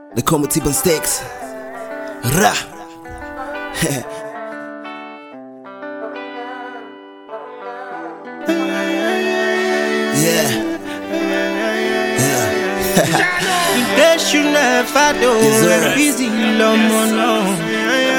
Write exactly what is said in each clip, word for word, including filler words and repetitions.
They call me T-Bone Stakes. Ra. Yeah. Yeah. In case you never know, Yes, easy lomo no.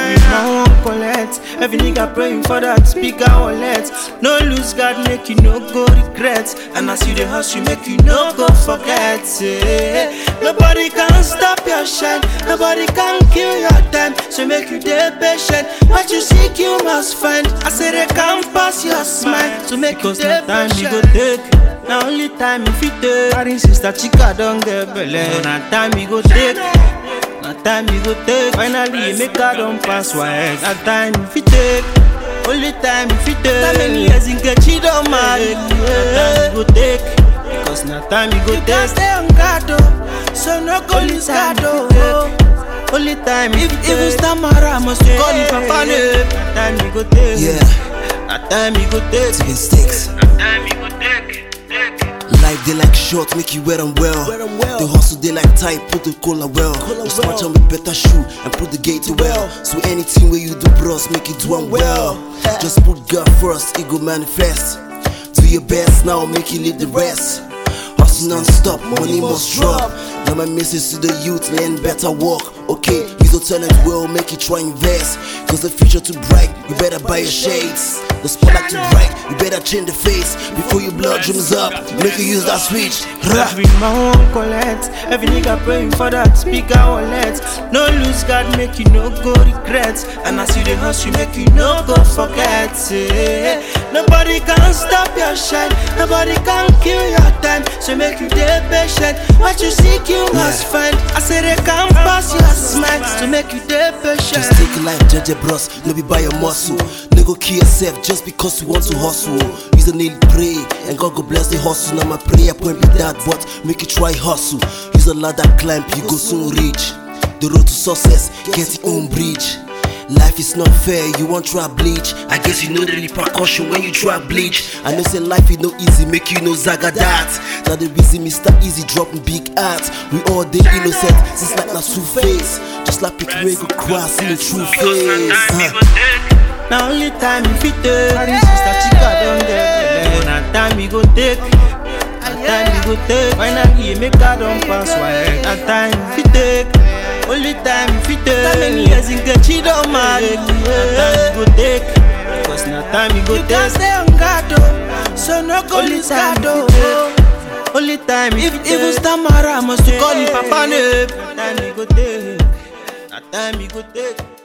No one collect. Every nigga praying for that speaker wallet. No lose God, make you no go regret. And as you the hustle, make you no go forget. eh. Nobody can stop your shine. Nobody can kill your time. So make you dey patient. What you seek, you must find. I say they can't pass your smile. So make you dey patient. You go take. Now only time if you take. Marry sister Chika don't get belle. Now time you go take. Now time you go take. Finally make her don't pass wise. Now time if you take. Only time if you take. How many years in get she don't marry? Now time you go take. Because now time you go take. You can't stay on guard oh. So no go lose guard oh. Only time if you even Stamara must you call me papa name. Now time you go take. Yeah. Now time you go take. T-Bone Stakes. Now time you go take. Life they like short, make you wear them well. The hustle they like tight, put the collar well. Just match on with better shoe and put the gate to well. So anything where you do bros, make it do them well. Just put God first, it go manifest. Do your best now, make you leave the rest. Hustle non-stop, money must drop. Now my message to the youth, learn better walk. Okay, use your talent well, make you try invest. Cause the future too bright, you better buy your shades. The spotlight too bright, you better change the face. Before your blood dreams up, make you use that switch. Every man won't collect. Every nigga praying for that speaker wallet. No lose God, make you no go regret. And as you the hustle, make you no go forget. eh. Nobody can stop your shine. Nobody can kill your time. So make you dey patient. What you seek, you must find. I say they can't pass your smile. So make you dey patient. Just take a life, judge your bros, no be by your muscle. No go kill yourself just because you want to hustle. Use a nail pray, and God go bless the hustle. Now my prayer point be that, but make you try hustle. Use a ladder climb, you go soon reach the road to success, get your own bridge. Life is not fair, you want try bleach. I guess you know the repercussion when you try bleach. I know say life is no easy, make you know zaga that. Now the reason Mister Easy dropping big art. We all day innocent, since like not two face. Just like pick go cross in the true face. Uh. Now only time if you take. Marry sister Chika don't get belle. Now time you go take. Now time you go take. Finally make her don't pass wide. Now time if you take. Only time if you take. How many years in get she don't marry? Now time you go take. Because now time you go take. You can't stay on guard oh. So no go lose guard oh. Only time if even Stamara must you call me papa name. Now time you go take. Now time you go take.